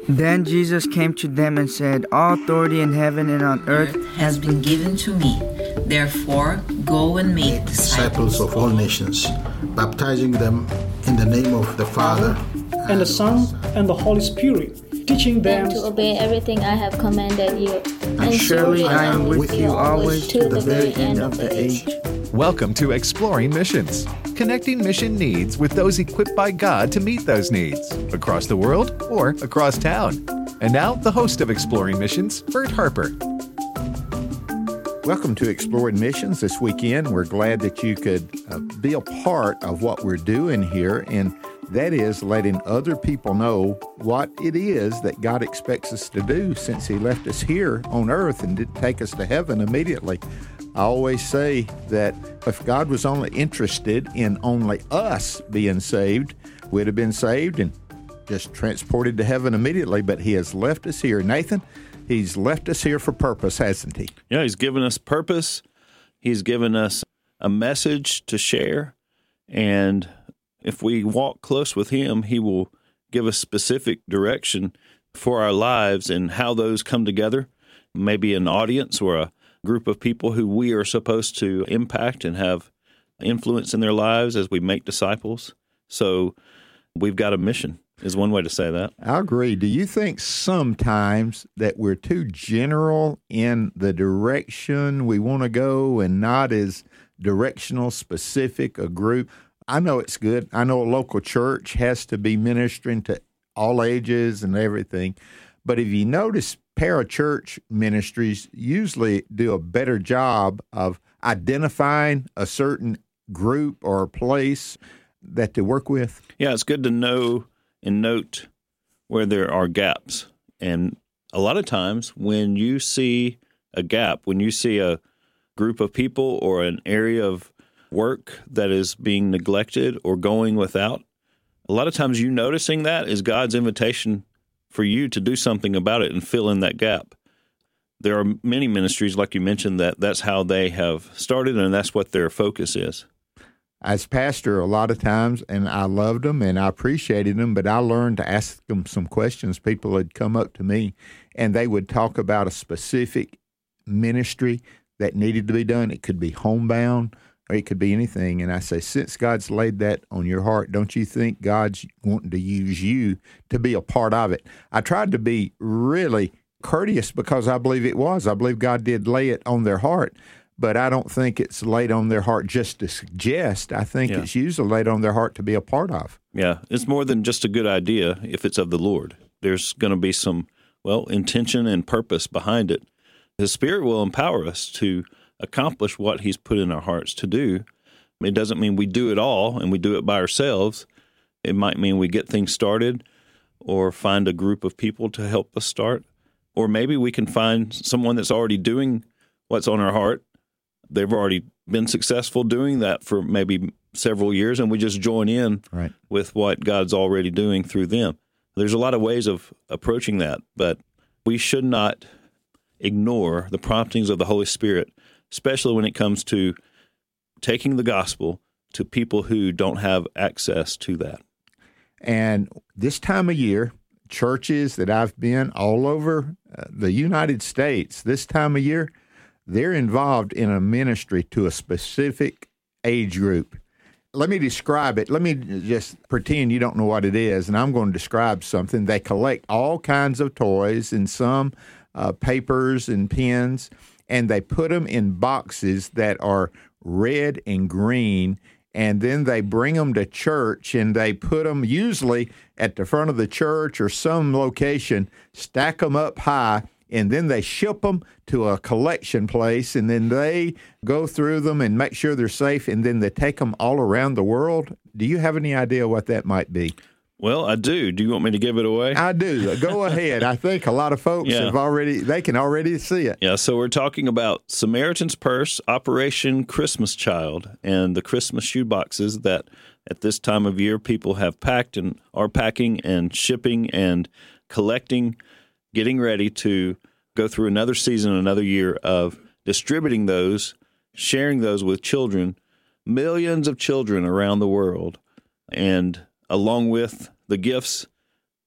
Then Jesus came to them and said, "All authority in heaven and on earth has been given to me. Therefore, go and make disciples of all nations, baptizing them in the name of the Father, and the Son, and the Holy Spirit, teaching them to obey everything I have commanded you. And surely I am with you always to the very end of the age." Welcome to Exploring Missions, connecting mission needs with those equipped by God to meet those needs, across the world or across town. And now, the host of Exploring Missions, Bert Harper. Welcome to Exploring Missions this weekend. We're glad that you could be a part of what we're doing here, and that is letting other people know what it is that God expects us to do since He left us here on earth and didn't take us to heaven immediately. I always say that if God was only interested in only us being saved, we'd have been saved and just transported to heaven immediately, but He has left us here. Nathan, He's left us here for purpose, hasn't He? Yeah, He's given us purpose. He's given us a message to share, and if we walk close with Him, He will give us specific direction for our lives and how those come together. Maybe an audience or a group of people who we are supposed to impact and have influence in their lives as we make disciples. So we've got a mission, is one way to say that. I agree. Do you think sometimes that we're too general in the direction we want to go and not as directional, specific a group? I know it's good. I know a local church has to be ministering to all ages and everything. But if you notice, parachurch ministries usually do a better job of identifying a certain group or place that to work with. Yeah, it's good to know and note where there are gaps. And a lot of times when you see a gap, when you see a group of people or an area of work that is being neglected or going without, a lot of times you noticing that is God's invitation for you to do something about it and fill in that gap. There are many ministries, like you mentioned, that's how they have started, and that's what their focus is. As pastor, a lot of times, and I loved them and I appreciated them, but I learned to ask them some questions. People would come up to me, and they would talk about a specific ministry that needed to be done. It could be homebound, or it could be anything. And I say, since God's laid that on your heart, don't you think God's wanting to use you to be a part of it? I tried to be really courteous because I believe it was. I believe God did lay it on their heart, but I don't think it's laid on their heart just to suggest. I think it's usually laid on their heart to be a part of. Yeah, it's more than just a good idea if it's of the Lord. There's going to be some, intention and purpose behind it. His Spirit will empower us to accomplish what He's put in our hearts to do. It doesn't mean we do it all and we do it by ourselves. It might mean we get things started or find a group of people to help us start. Or maybe we can find someone that's already doing what's on our heart. They've already been successful doing that for maybe several years, and we just join in with what God's already doing through them. There's a lot of ways of approaching that, but we should not ignore the promptings of the Holy Spirit, especially when it comes to taking the gospel to people who don't have access to that. And this time of year, churches that I've been all over the United States, this time of year, they're involved in a ministry to a specific age group. Let me describe it. Let me just pretend you don't know what it is, and I'm going to describe something. They collect all kinds of toys and some papers and pens, and they put them in boxes that are red and green, and then they bring them to church, and they put them usually at the front of the church or some location, stack them up high, and then they ship them to a collection place, and then they go through them and make sure they're safe, and then they take them all around the world. Do you have any idea what that might be? Well, I do. Do you want me to give it away? I do. Go ahead. I think a lot of folks can already see it. Yeah, so we're talking about Samaritan's Purse, Operation Christmas Child, and the Christmas shoe boxes that at this time of year people have packed and are packing and shipping and collecting, getting ready to go through another season, another year of distributing those, sharing those with children, millions of children around the world, and along with the gifts,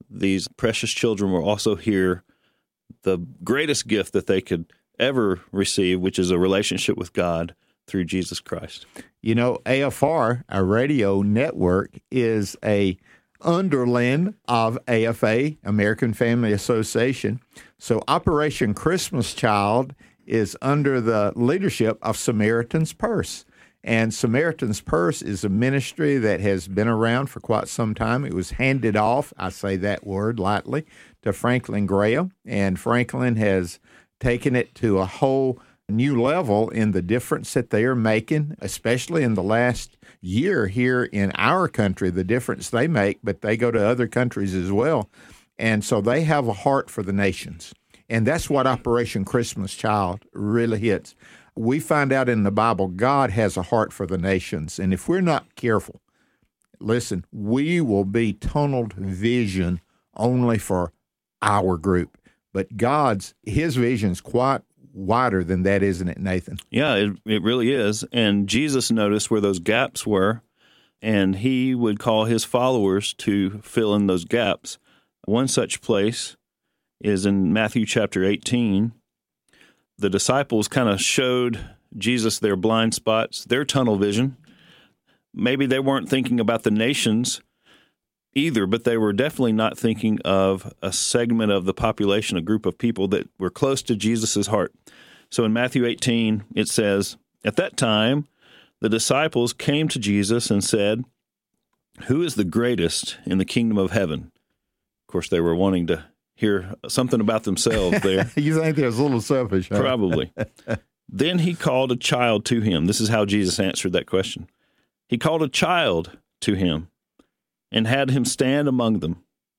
these precious children will also hear the greatest gift that they could ever receive, which is a relationship with God through Jesus Christ. You know, AFR, a radio network, is a underling of AFA, American Family Association. So Operation Christmas Child is under the leadership of Samaritan's Purse. And Samaritan's Purse is a ministry that has been around for quite some time. It was handed off, I say that word lightly, to Franklin Graham. And Franklin has taken it to a whole new level in the difference that they are making, especially in the last year here in our country, the difference they make, but they go to other countries as well. And so they have a heart for the nations. And that's what Operation Christmas Child really hits. We find out in the Bible, God has a heart for the nations. And if we're not careful, listen, we will be tunneled vision only for our group. But his vision's quite wider than that, isn't it, Nathan? Yeah, it really is. And Jesus noticed where those gaps were, and he would call his followers to fill in those gaps. One such place is in Matthew chapter 18. The disciples kind of showed Jesus their blind spots, their tunnel vision. Maybe they weren't thinking about the nations either, but they were definitely not thinking of a segment of the population, a group of people that were close to Jesus' heart. So in Matthew 18, it says, "At that time, the disciples came to Jesus and said, 'Who is the greatest in the kingdom of heaven?'" Of course, they were wanting to hear something about themselves there. You think they're a little selfish, huh? Probably. Then he called a child to him. This is how Jesus answered that question. He called a child to him and had him stand among them.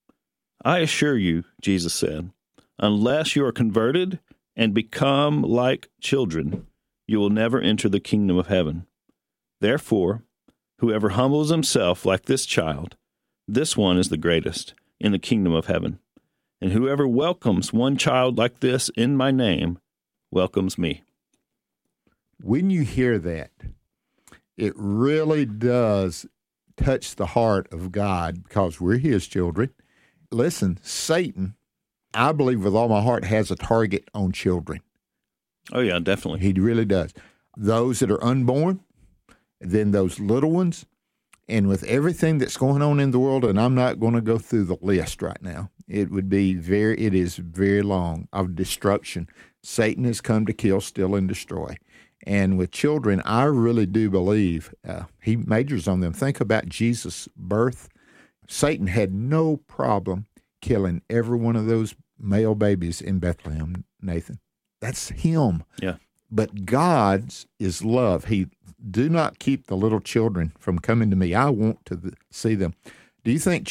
"I assure you," Jesus said, "unless you are converted and become like children, you will never enter the kingdom of heaven. Therefore, whoever humbles himself like this child, this one is the greatest in the kingdom of heaven. And whoever welcomes one child like this in my name welcomes me." When you hear that, it really does touch the heart of God because we're his children. Listen, Satan, I believe with all my heart, has a target on children. Oh, yeah, definitely. He really does. Those that are unborn, then those little ones, and with everything that's going on in the world, and I'm not going to go through the list right now. It is very long of destruction. Satan has come to kill, steal, and destroy. And with children, I really do believe he majors on them. Think about Jesus' birth. Satan had no problem killing every one of those male babies in Bethlehem, Nathan. That's him. Yeah. But God's is love. He do not keep the little children from coming to me. I want to see them. Do you think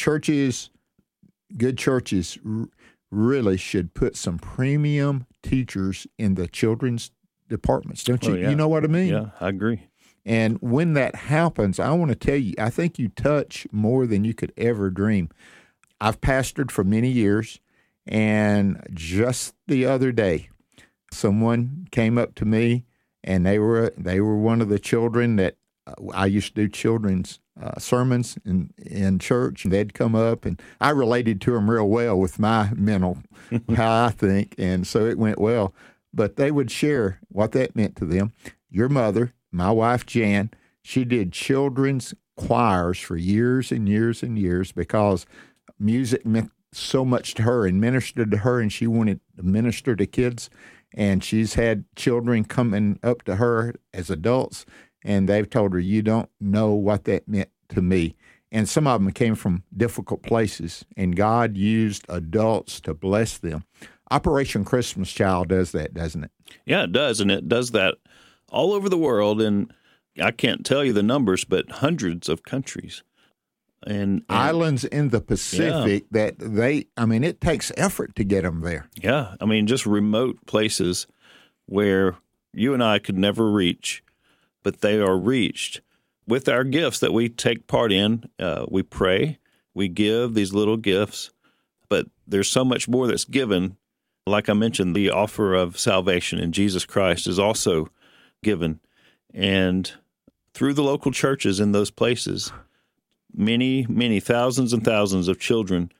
good churches really should put some premium teachers in the children's departments? Don't you? Oh, yeah. You know what I mean? Yeah, I agree. And when that happens, I want to tell you, I think you touch more than you could ever dream. I've pastored for many years, and just the other day, someone came up to me, and they were one of the children that I used to do children's sermons in church, and they'd come up, and I related to them real well with my mental, how I think, and so it went well. But they would share what that meant to them. Your mother, my wife Jan, she did children's choirs for years and years and years because music meant so much to her and ministered to her, and she wanted to minister to kids. And she's had children coming up to her as adults, and they've told her, "You don't know what that meant to me." And some of them came from difficult places, and God used adults to bless them. Operation Christmas Child does that, doesn't it? Yeah, it does, and it does that all over the world, and I can't tell you the numbers, but hundreds of countries. And islands in the Pacific that it takes effort to get them there. Yeah, I mean, just remote places where you and I could never reach, but they are reached with our gifts that we take part in. We pray, we give these little gifts, but there's so much more that's given. Like I mentioned, the offer of salvation in Jesus Christ is also given. And through the local churches in those places, many, many thousands and thousands of children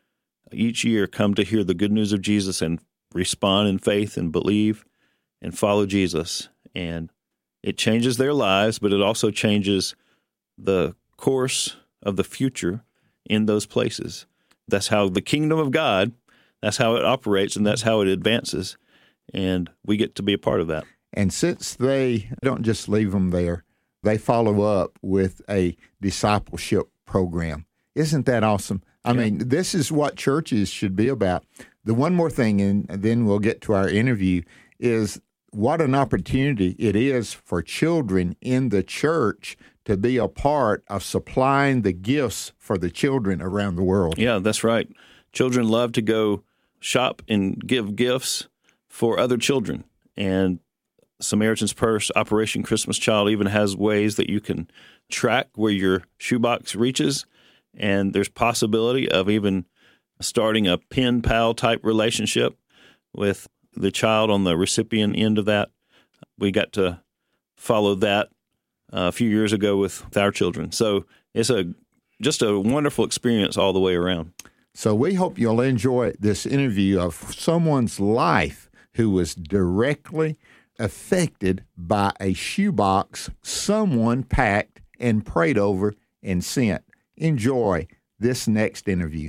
each year come to hear the good news of Jesus and respond in faith and believe and follow Jesus. And it changes their lives, but it also changes the course of the future in those places. That's how the kingdom of God, that's how it operates, and that's how it advances. And we get to be a part of that. And since they don't just leave them there, they follow up with a discipleship program. Isn't that awesome? I mean, this is what churches should be about. The one more thing, and then we'll get to our interview, is what an opportunity it is for children in the church to be a part of supplying the gifts for the children around the world. Yeah, that's right. Children love to go shop and give gifts for other children. And Samaritan's Purse, Operation Christmas Child even has ways that you can track where your shoebox reaches. And there's possibility of even starting a pen pal type relationship with the child on the recipient end of that. We got to follow that a few years ago with our children. So it's just a wonderful experience all the way around. So we hope you'll enjoy this interview of someone's life who was directly affected by a shoebox someone packed and prayed over and sent. Enjoy this next interview.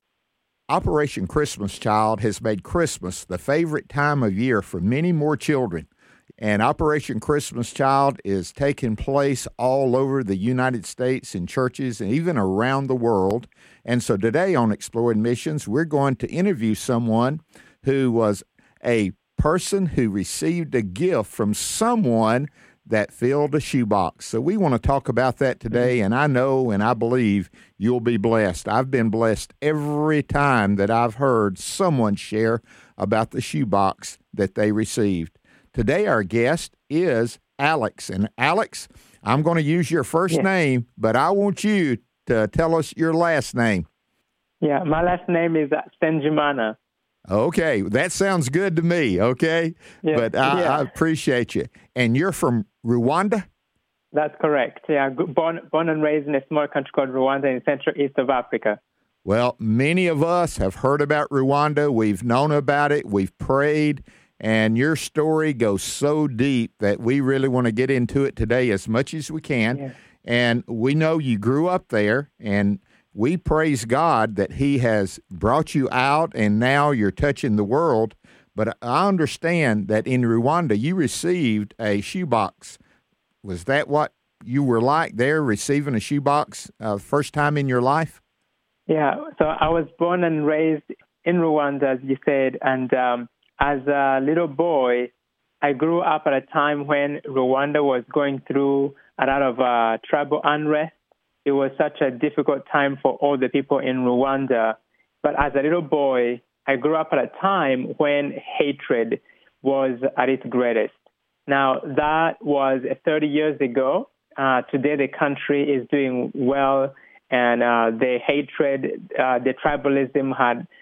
Operation Christmas Child has made Christmas the favorite time of year for many more children. And Operation Christmas Child is taking place all over the United States in churches and even around the world. And so today on Exploring Missions, we're going to interview someone who was a person who received a gift from someone that filled a shoebox. So we want to talk about that today, and I know and I believe you'll be blessed. I've been blessed every time that I've heard someone share about the shoebox that they received. Today our guest is Alex. And Alex, I'm going to use your first name, but I want you to tell us your last name. Yeah, my last name is Senjimana. Okay, that sounds good to me, okay? Yeah, but I appreciate you. And you're from Rwanda? That's correct. Yeah, born and raised in a small country called Rwanda in Central East of Africa. Well, many of us have heard about Rwanda. We've known about it. We've prayed. And your story goes so deep that we really want to get into it today as much as we can. Yeah. And we know you grew up there, and we praise God that He has brought you out, and now you're touching the world. But I understand that in Rwanda, you received a shoebox. Was that what you were like there, receiving a shoebox first time in your life? Yeah, so I was born and raised in Rwanda, as you said, and as a little boy, I grew up at a time when Rwanda was going through a lot of tribal unrest. It was such a difficult time for all the people in Rwanda. But as a little boy, I grew up at a time when hatred was at its greatest. Now, that was 30 years ago. Today, the country is doing well, and the hatred, the tribalism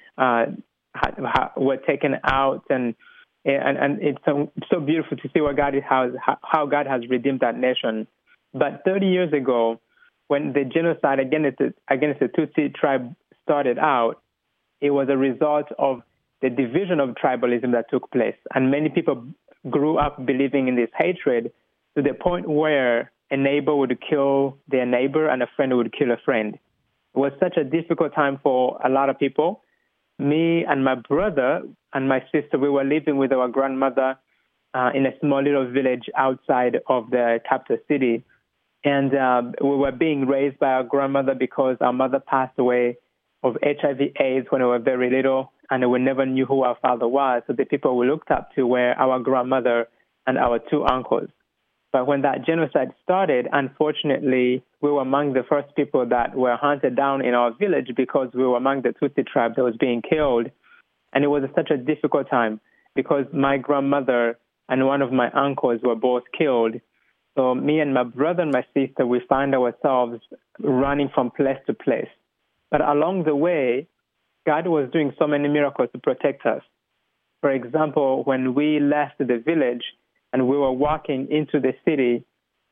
were taken out, and it's so beautiful to see how God has redeemed that nation. But 30 years ago, when the genocide against the Tutsi tribe started out, it was a result of the division of tribalism that took place. And many people grew up believing in this hatred to the point where a neighbor would kill their neighbor and a friend would kill a friend. It was such a difficult time for a lot of people. Me and my brother and my sister, we were living with our grandmother in a small little village outside of the capital city. And we were being raised by our grandmother because our mother passed away of HIV/AIDS when we were very little, and we never knew who our father was. So the people we looked up to were our grandmother and our two uncles. But when that genocide started, unfortunately, we were among the first people that were hunted down in our village because we were among the Tutsi tribe that was being killed. And it was such a difficult time because my grandmother and one of my uncles were both killed. So me and my brother and my sister, we found ourselves running from place to place. But along the way, God was doing so many miracles to protect us. For example, when we left the village and we were walking into the city,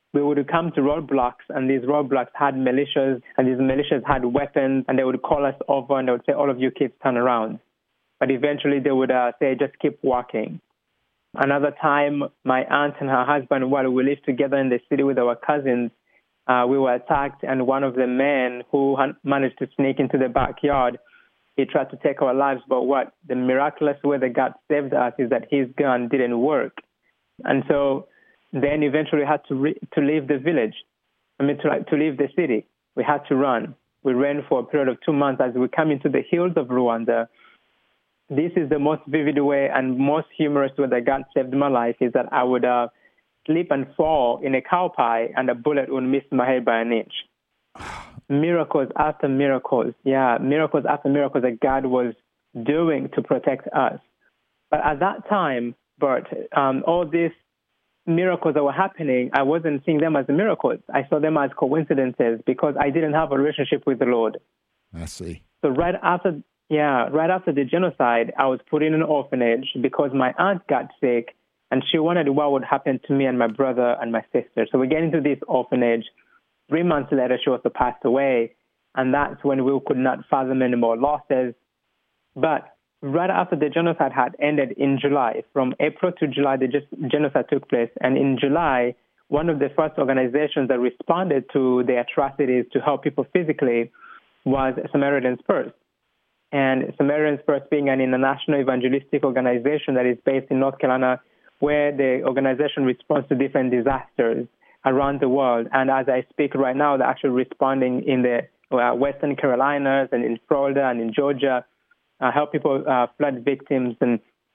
we would come to roadblocks, and these roadblocks had militias, and these militias had weapons, and they would call us over, and they would say, all of you kids turn around. But eventually they would say, just keep walking. Another time, my aunt and her husband, while we lived together in the city with our cousins, we were attacked, and one of the men who managed to sneak into the backyard, he tried to take our lives. But what the miraculous way that God saved us is that his gun didn't work. And so then eventually we had to leave the village, to leave the city. We had to run. We ran for a period of 2 months as we come into the hills of Rwanda. This is the most vivid way and most humorous way that God saved my life, is that I would slip and fall in a cow pie, and a bullet would miss my head by an inch. Miracles after miracles. Yeah, miracles after miracles that God was doing to protect us. But at that time, Bert, all these miracles that were happening, I wasn't seeing them as miracles. I saw them as coincidences because I didn't have a relationship with the Lord. I see. So right after the genocide, I was put in an orphanage because my aunt got sick, and she wondered what would happen to me and my brother and my sister. So we get into this orphanage. 3 months later, she also passed away, and that's when we could not fathom any more losses. But right after the genocide had ended in July, from April to July, the genocide took place. And in July, one of the first organizations that responded to the atrocities to help people physically was Samaritan's Purse. And Samaritan's Purse being an international evangelistic organization that is based in North Carolina, where the organization responds to different disasters around the world. And as I speak right now, they're actually responding in the Western Carolinas and in Florida and in Georgia, help people, flood victims, and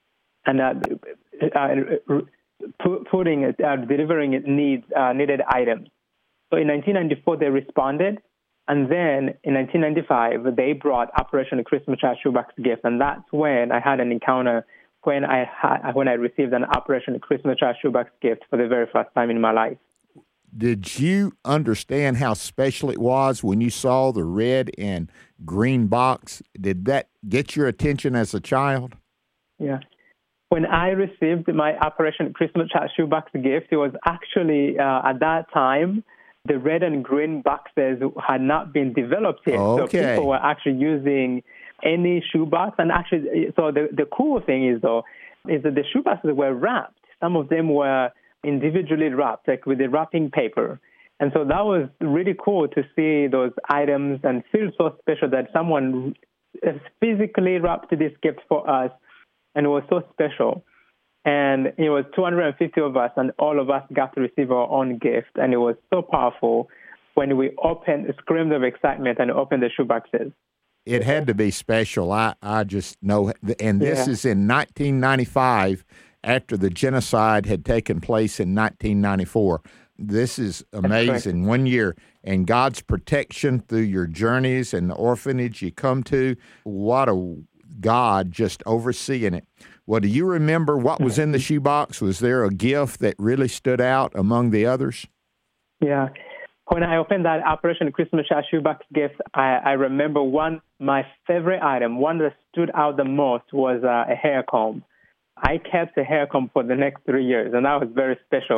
delivering needed items. So in 1994, they responded. And then in 1995, they brought Operation Christmas Child Shoebox Gift. And that's when I had an encounter when I received an Operation Christmas Child Shoebox Gift for the very first time in my life. Did you understand how special it was when you saw the red and green box? Did that get your attention as a child? Yeah. When I received my Operation Christmas Child Shoebox Gift, it was actually, at that time, the red and green boxes had not been developed yet. Okay. So people were actually using any shoebox. And actually, so the cool thing is that the shoeboxes were wrapped. Some of them were individually wrapped, like with the wrapping paper. And so that was really cool to see those items and feel so special that someone physically wrapped this gift for us, and it was so special. And it was 250 of us, and all of us got to receive our own gift, and it was so powerful when we screamed of excitement and opened the shoeboxes. It had to be special. I just know, and this is in 1995, after the genocide had taken place in 1994. This is amazing. 1 year, and God's protection through your journeys and the orphanage you come to. What a God just overseeing it. Well, do you remember what was in the shoebox? Was there a gift that really stood out among the others? Yeah. When I opened that Operation Christmas Child Shoebox Gift, I remember my favorite item, one that stood out the most was a hair comb. I kept a hair comb for the next 3 years, and that was very special.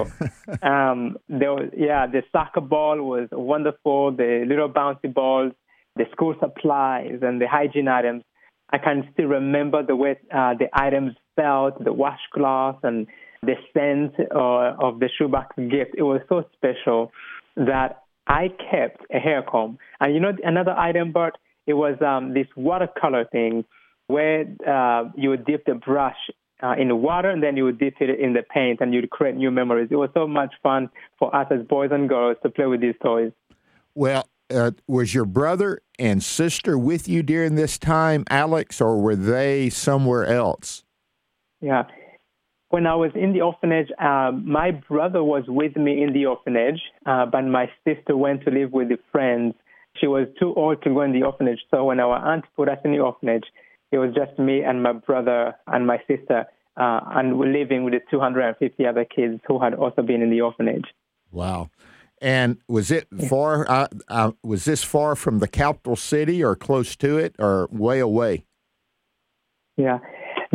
The soccer ball was wonderful, the little bouncy balls, the school supplies, and the hygiene items. I can still remember the way the items felt, the washcloth, and the scent of the shoebox gift. It was so special that I kept a hair comb. And you know another item, Bert? It was this watercolor thing where you would dip the brush in the water, and then you would dip it in the paint, and you'd create new memories. It was so much fun for us as boys and girls to play with these toys. Well, was your brother and sister with you during this time, Alex, or were they somewhere else? Yeah. When I was in the orphanage, my brother was with me in the orphanage, but my sister went to live with the friends. She was too old to go in the orphanage, so when our aunt put us in the orphanage, it was just me and my brother and my sister, and we're living with the 250 other kids who had also been in the orphanage. Wow. And was it far? Was this far from the capital city, or close to it, or way away? Yeah.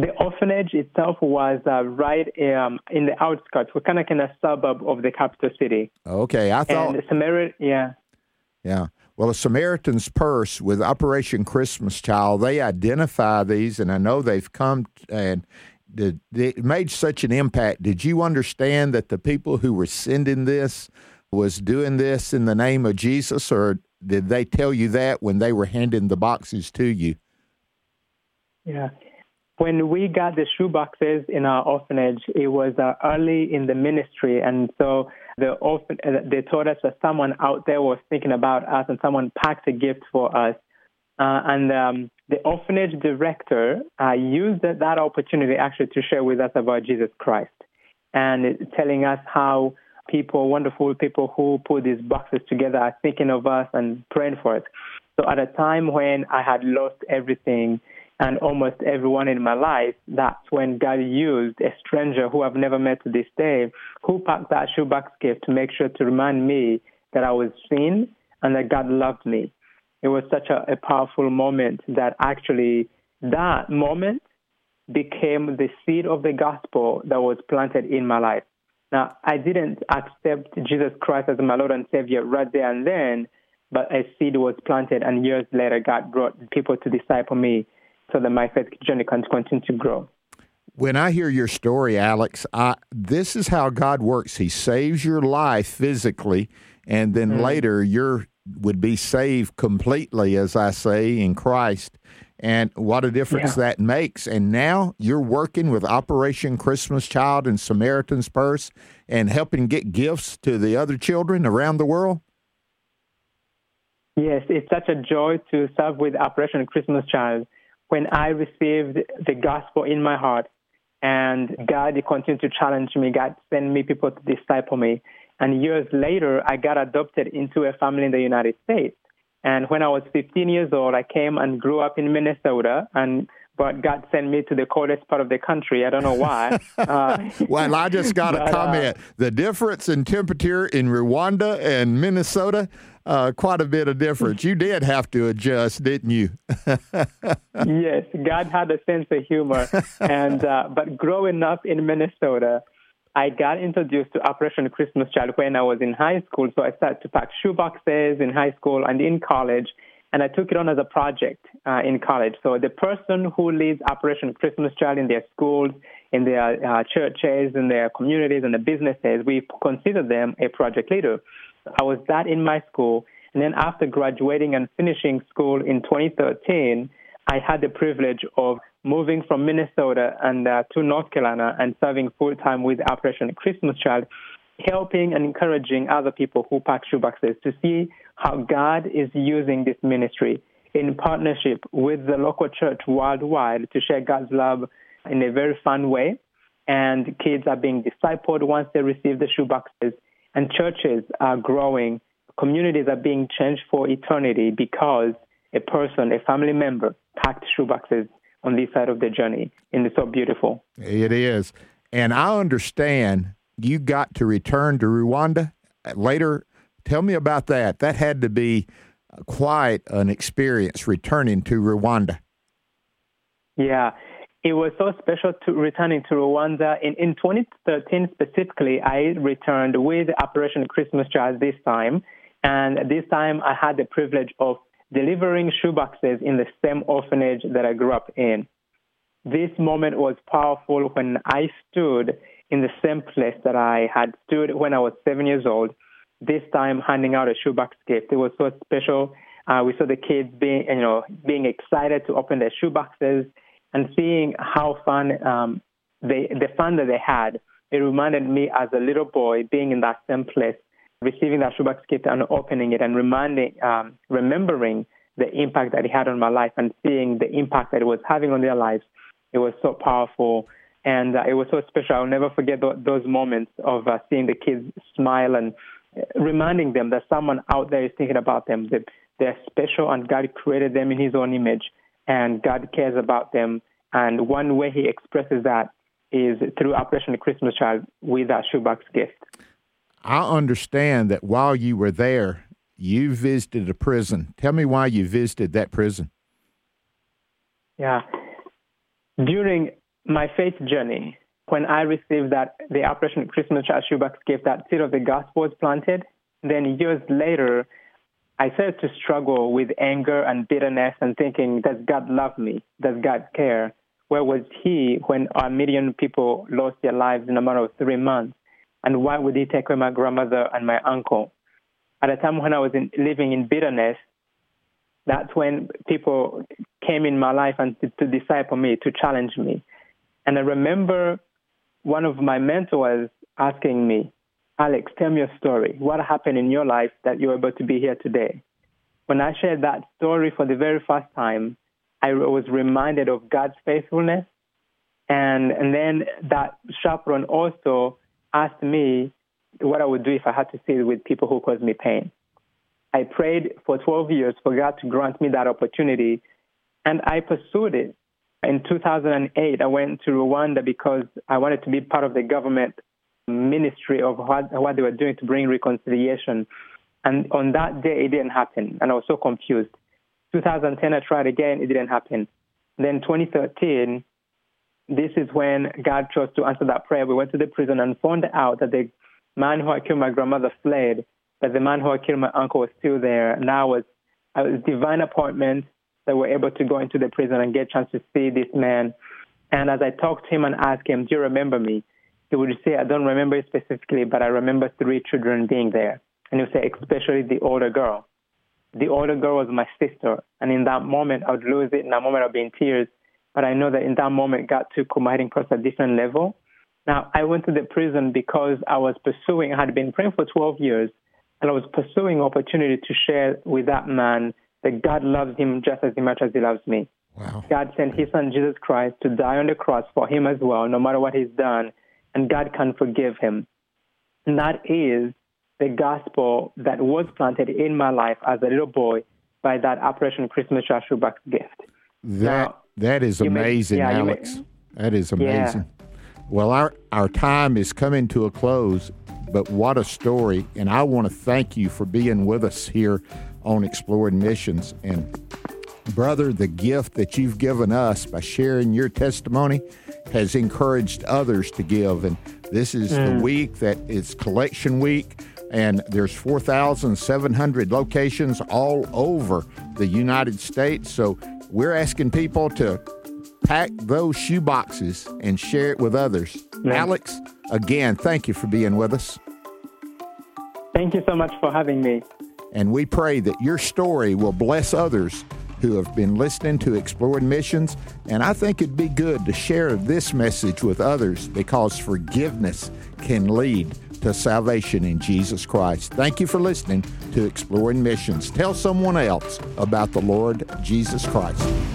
The orphanage itself was right in the outskirts. We're kind of in a suburb of the capital city. Okay, I thought. And Samaria, yeah. Yeah. Well, the Samaritan's Purse with Operation Christmas Child, they identify these, and I know they've come and it made such an impact. Did you understand that the people who were sending this was doing this in the name of Jesus, or did they tell you that when they were handing the boxes to you? Yeah. When we got the shoe boxes in our orphanage, it was early in the ministry, and so they told us that someone out there was thinking about us, and someone packed a gift for us. The orphanage director used that opportunity actually to share with us about Jesus Christ, and telling us how wonderful people who put these boxes together are thinking of us and praying for us. So at a time when I had lost everything and almost everyone in my life, that's when God used a stranger who I've never met to this day, who packed that shoebox gift to make sure to remind me that I was seen and that God loved me. It was such a powerful moment that actually that moment became the seed of the gospel that was planted in my life. Now, I didn't accept Jesus Christ as my Lord and Savior right there and then, but a seed was planted, and years later, God brought people to disciple me so that my faith journey can continue to grow. When I hear your story, Alex, this is how God works. He saves your life physically, and then later you would be saved completely, as I say, in Christ. And what a difference that makes. And now you're working with Operation Christmas Child and Samaritan's Purse and helping get gifts to the other children around the world? Yes, it's such a joy to serve with Operation Christmas Child. When I received the gospel in my heart, and God continued to challenge me, God sent me people to disciple me. And years later, I got adopted into a family in the United States. And when I was 15 years old, I came and grew up in Minnesota, but God sent me to the coldest part of the country. I don't know why. Well, I just got a comment. The difference in temperature in Rwanda and Minnesota, quite a bit of difference. You did have to adjust, didn't you? Yes, God had a sense of humor. But growing up in Minnesota, I got introduced to Operation Christmas Child when I was in high school. So I started to pack shoe boxes in high school and in college, and I took it on as a project in college. So the person who leads Operation Christmas Child in their schools, in their churches, in their communities, and the businesses, we consider them a project leader. I was that in my school. And then after graduating and finishing school in 2013, I had the privilege of moving from Minnesota and to North Carolina and serving full-time with Operation Christmas Child, helping and encouraging other people who pack shoeboxes to see how God is using this ministry in partnership with the local church worldwide to share God's love in a very fun way. And kids are being discipled once they receive the shoeboxes, and churches are growing. Communities are being changed for eternity because a family member, packed shoeboxes on this side of the journey. And it's so beautiful. It is. And I understand you got to return to Rwanda later. Tell me about that. That had to be quite an experience, returning to Rwanda. Yeah. It was so special to returning to Rwanda. In 2013 specifically, I returned with Operation Christmas Child this time. And this time I had the privilege of delivering shoeboxes in the same orphanage that I grew up in. This moment was powerful when I stood in the same place that I had stood when I was 7 years old, this time handing out a shoebox gift. It was so special. We saw the kids being excited to open their shoeboxes and seeing how fun, the fun that they had. It reminded me as a little boy being in that same place, receiving that shoebox gift and opening it and remembering the impact that it had on my life and seeing the impact that it was having on their lives. It was so powerful, and it was so special. I'll never forget those moments of seeing the kids smile and reminding them that someone out there is thinking about them, that they're special and God created them in His own image, and God cares about them. And one way He expresses that is through Operation Christmas Child with that shoebox gift. I understand that while you were there, you visited a prison. Tell me why you visited that prison. Yeah. During my faith journey, when I received the Operation Christmas Child Shoebox gift, that seed of the gospel was planted. Then years later, I started to struggle with anger and bitterness and thinking, does God love me? Does God care? Where was he when 1 million people lost their lives in a matter of 3 months? And why would he take away my grandmother and my uncle? At a time when I was living in bitterness, that's when people came in my life and to disciple me, to challenge me. And I remember one of my mentors asking me, Alex, tell me your story. What happened in your life that you're able to be here today? When I shared that story for the very first time, I was reminded of God's faithfulness. And then that chaperone also asked me what I would do if I had to sit with people who caused me pain. I prayed for 12 years for God to grant me that opportunity, and I pursued it. In 2008, I went to Rwanda because I wanted to be part of the government ministry of what they were doing to bring reconciliation. And on that day, it didn't happen, and I was so confused. 2010, I tried again. It didn't happen. Then 2013, this is when God chose to answer that prayer. We went to the prison and found out that the man who had killed my grandmother fled, but the man who had killed my uncle was still there. And I was divine appointment that we're able to go into the prison and get a chance to see this man. And as I talked to him and asked him, do you remember me? He would say, I don't remember you specifically, but I remember 3 children being there. And he would say, especially the older girl. The older girl was my sister. And in that moment, I would lose it. In that moment, I'd be in tears. But I know that in that moment, God took my hiding place at a different level. Now, I went to the prison because I had been praying for 12 years, and I was pursuing opportunity to share with that man that God loves him just as much as he loves me. Wow. God sent his son, Jesus Christ, to die on the cross for him as well, no matter what he's done, and God can forgive him. And that is the gospel that was planted in my life as a little boy by that Operation Christmas Child Shoebox gift. That is amazing, Alex. That is amazing. Yeah. Well, our time is coming to a close, but what a story. And I want to thank you for being with us here on Exploring Missions. And, brother, the gift that you've given us by sharing your testimony has encouraged others to give. And this is the week that is collection week. And there's 4,700 locations all over the United States. So we're asking people to pack those shoe boxes and share it with others. Yeah. Alex, again, thank you for being with us. Thank you so much for having me. And we pray that your story will bless others who have been listening to Exploring Missions. And I think it'd be good to share this message with others because forgiveness can lead to salvation in Jesus Christ. Thank you for listening to Exploring Missions. Tell someone else about the Lord Jesus Christ.